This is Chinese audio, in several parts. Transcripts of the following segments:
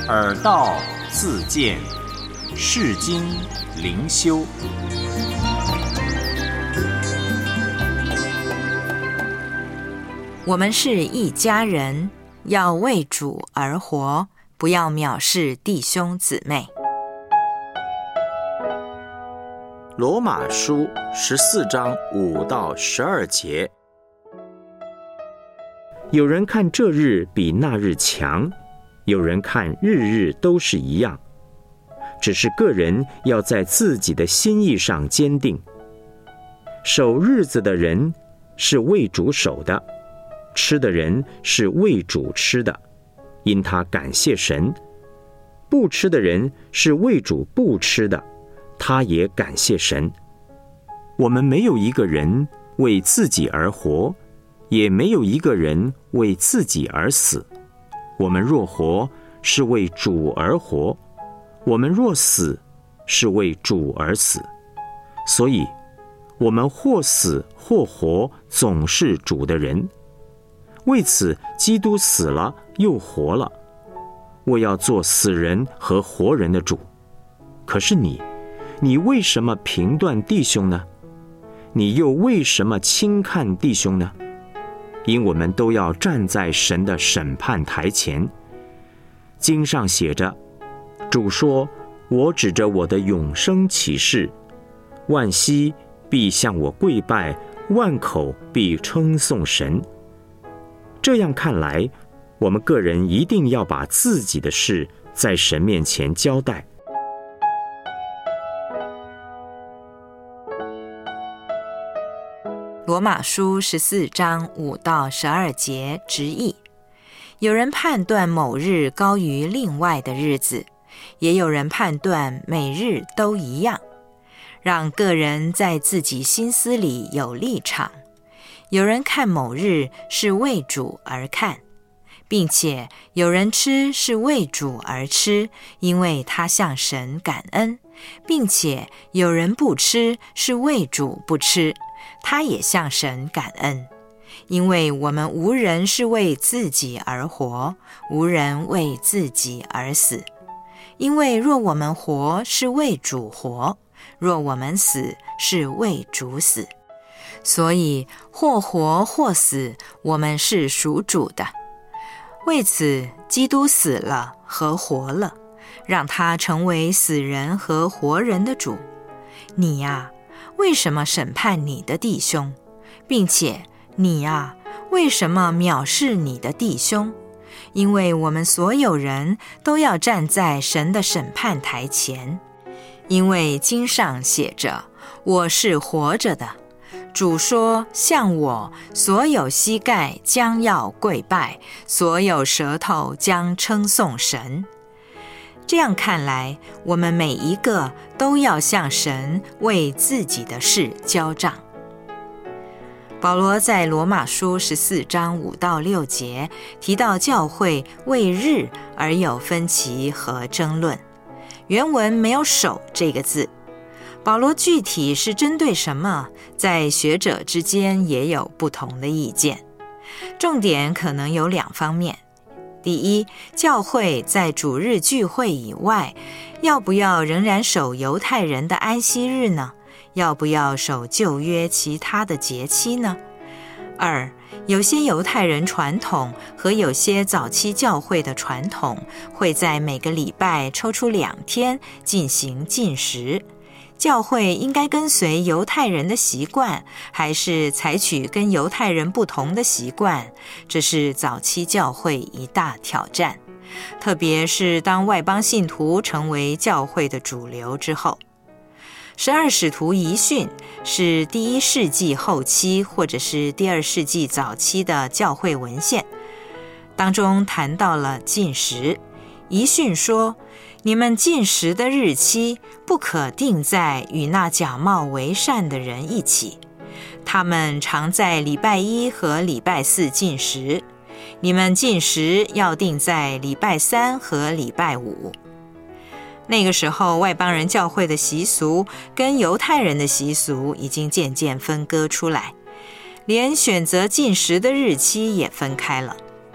耳道自见，世经灵修。 我们是一家人，要为主而活，不要藐视弟兄姊妹。 罗马书14章5到12节。有人看这日比那日强，有人看日日都是一样，只是个人要在自己的心意上坚定。守日子的人是为主守的，吃的人是为主吃的，因他感谢神；不吃的人是为主不吃的，他也感谢神。我们没有一个人为自己而活，也没有一个人为自己而死。我们若活，是为主而活；我们若死，是为主而死。所以，我们或死或活，总是主的人。为此，基督死了又活了。我要做死人和活人的主。可是你为什么评断弟兄呢？你又为什么轻看弟兄呢？因我们都要站在神的审判台前。经上写着，主说：我指着我的永生起誓，万膝必向我跪拜，万口必称颂神。这样看来，我们个人一定要把自己的事在神面前交代。 罗马书14章5到12节直译：有人判断某日高于另外的日子，也有人判断每日都一样，让个人在自己心思里有立场。有人看某日是为主而看，并且有人吃是为主而吃，因为他向神感恩，并且有人不吃是为主不吃，他也向神感恩。因为我们无人是为自己而活，无人为自己而死。因为若我们活，是为主活；若我们死，是为主死。所以或活或死，我们是属主的。为此，基督死了和活了，让他成为死人和活人的主。你呀，为什么审判你的弟兄？并且你呀，为什么藐视你的弟兄？因为我们所有人都要站在神的审判台前。因为经上写着，我是活着的。主说，向我所有膝盖将要跪拜，所有舌头将称颂神。这样看来，我们每一个都要向神为自己的事交账。保罗在罗马书14章5到6节提到教会为日而有分歧和争论，原文没有守这个字。保罗具体是针对什么，在学者之间也有不同的意见。重点可能有2方面。第一，教会在主日聚会以外，要不要仍然守犹太人的安息日呢？要不要守旧约其他的节期呢？2，有些犹太人传统和有些早期教会的传统，会在每个礼拜抽出2天进行禁食。教会应该跟随犹太人的习惯，还是采取跟犹太人不同的习惯？这是早期教会一大挑战，特别是当外邦信徒成为教会的主流之后。12使徒遗训是第1世纪后期或者是第2世纪早期的教会文献，当中谈到了禁食。遗训说，你们禁食的日期不可定在与那假冒为善的人一起，他们常在礼拜1和礼拜4禁食，你们禁食要定在礼拜3和礼拜5。那个时候，外邦人教会的习俗跟犹太人的习俗已经渐渐分割出来，连选择禁食的日期也分开了。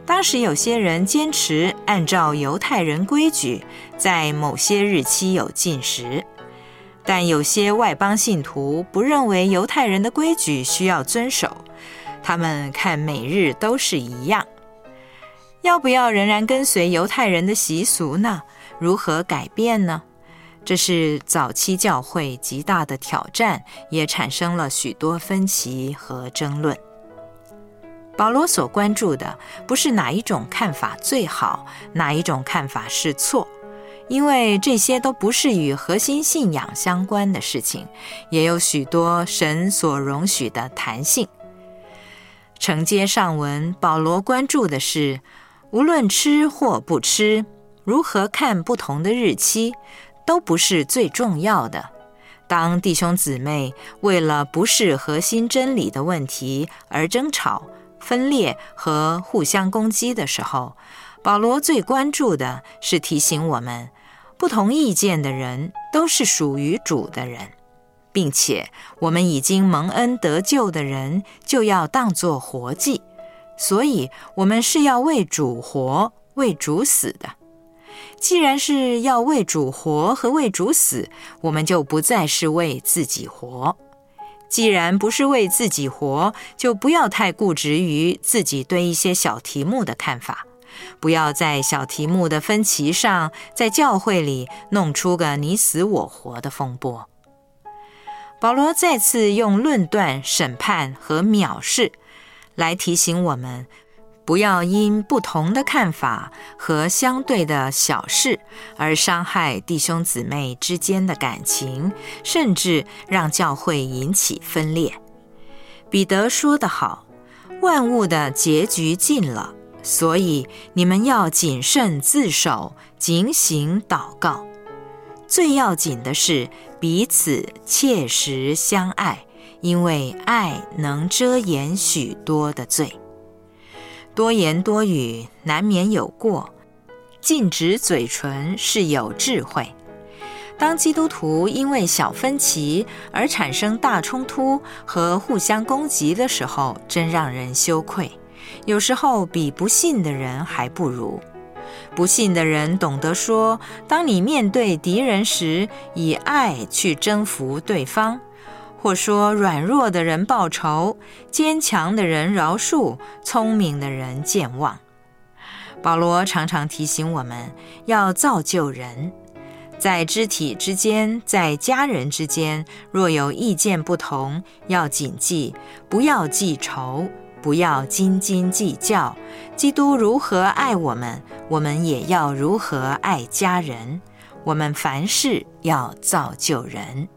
当时有些人坚持按照犹太人规矩，在某些日期有禁食，但有些外邦信徒不认为犹太人的规矩需要遵守，他们看每日都是一样。要不要仍然跟随犹太人的习俗呢？如何改变呢？这是早期教会极大的挑战，也产生了许多分歧和争论。保罗所关注的不是哪一种看法最好，哪一种看法是错，因为这些都不是与核心信仰相关的事情，也有许多神所容许的弹性。承接上文，保罗关注的是无论吃或不吃，如何看不同的日期，都不是最重要的。当弟兄姊妹为了不是核心真理的问题而争吵、分裂和互相攻击的时候，保罗最关注的是提醒我们，不同意见的人都是属于主的人，并且我们已经蒙恩得救的人就要当作活祭，所以我们是要为主活、为主死的。既然是要为主活和为主死，我们就不再是为自己活。既然不是为自己活，就不要太固执于自己对一些小题目的看法，不要在小题目的分歧上，在教会里弄出个你死我活的风波。保罗再次用论断、审判和藐视来提醒我们，不要因不同的看法和相对的小事而伤害弟兄姊妹之间的感情，甚至让教会引起分裂。彼得说得好，万物的结局近了，所以你们要谨慎自守，警醒祷告。最要紧的是彼此切实相爱，因为爱能遮掩许多的罪。多言多语难免有过，禁止嘴唇是有智慧。当基督徒因为小分歧而产生大冲突和互相攻击的时候，真让人羞愧，有时候比不信的人还不如。不信的人懂得说，当你面对敌人时，以爱去征服对方，或说软弱的人报仇，坚强的人饶恕，聪明的人健忘。保罗常常提醒我们要造就人，在肢体之间，在家人之间，若有意见不同，要谨记，不要记仇，不要斤斤计较。基督如何爱我们，我们也要如何爱家人。我们凡事要造就人。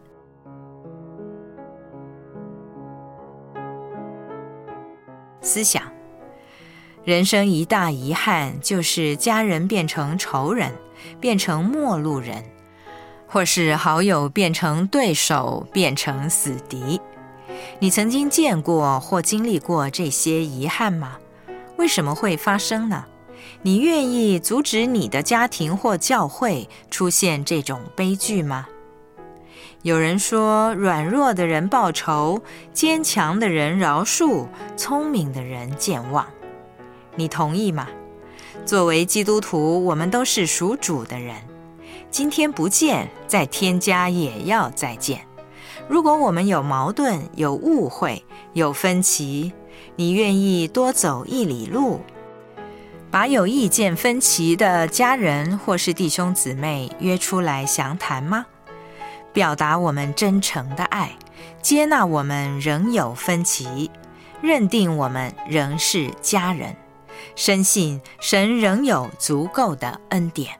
思想，人生一大遗憾就是家人变成仇人，变成陌路人，或是好友变成对手，变成死敌。你曾经见过或经历过这些遗憾吗？为什么会发生呢？你愿意阻止你的家庭或教会出现这种悲剧吗？有人说，软弱的人报仇，坚强的人饶恕，聪明的人健忘。你同意吗？作为基督徒，我们都是属主的人，今天不见，在天家也要再见。如果我们有矛盾、有误会、有分歧，你愿意多走一里路，把有意见分歧的家人或是弟兄姊妹约出来详谈吗？表达我们真诚的爱，接纳我们仍有分歧，认定我们仍是家人，深信神仍有足够的恩典。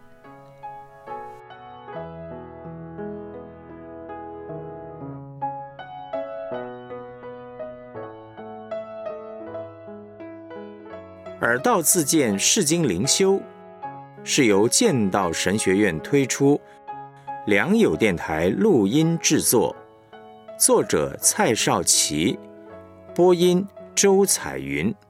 耳道自荐释经灵修是由剑道神学院推出，良友电台录音制作，作者蔡少祺，播音周彩云。